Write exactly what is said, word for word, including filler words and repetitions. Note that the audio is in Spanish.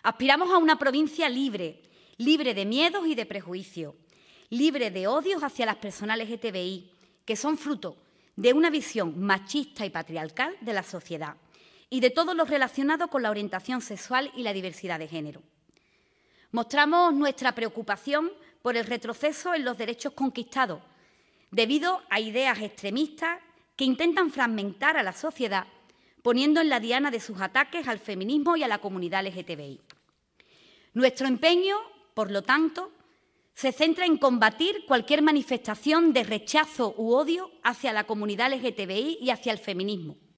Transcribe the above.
Aspiramos a una provincia libre, libre de miedos y de prejuicios, libre de odios hacia las personas L G T B I, que son fruto de una visión machista y patriarcal de la sociedad y de todo lo relacionado con la orientación sexual y la diversidad de género. Mostramos nuestra preocupación por el retroceso en los derechos conquistados, debido a ideas extremistas que intentan fragmentar a la sociedad, poniendo en la diana de sus ataques al feminismo y a la comunidad L G T B I. Nuestro empeño, por lo tanto, se centra en combatir cualquier manifestación de rechazo u odio hacia la comunidad L G T B I y hacia el feminismo.